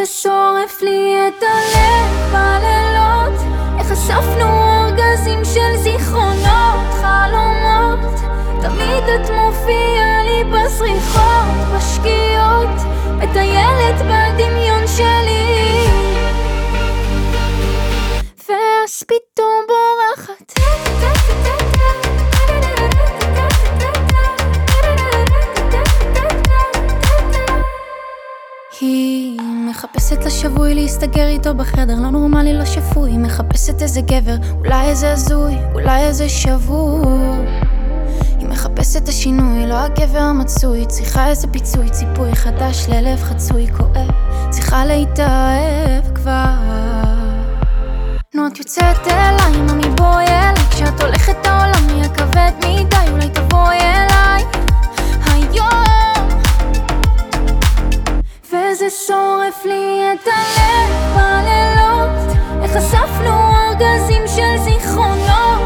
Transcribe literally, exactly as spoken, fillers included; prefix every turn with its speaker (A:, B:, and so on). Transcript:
A: וזה שורף לי את הלב בלילות, איך אספנו ארגזים של זיכרונות, חלומות, תמיד את מופיעה לי בסריחות, בשקיעות, מטיילת בדמיון שלי, ואז פתאום בורחת. היא מחפשת לשבוי להסתגר איתו בחדר, לא נורמלי, לא שפוי. היא מחפשת איזה גבר, אולי איזה הזוי, אולי איזה שבור. היא מחפשת את השינוי, לא הגבר המצוי. צריכה איזה פיצוי, ציפוי חדש ללב חצוי כואב, צריכה להתאהב כבר. נו את יוצאת אליי, ממי בואי אליי, כשאת הולכת העולם יהיה כבד מדי, אולי תבואי אליי היום. וזה שורף לי את הלב בלילות, איך אספנו ארגזים של זיכרונות,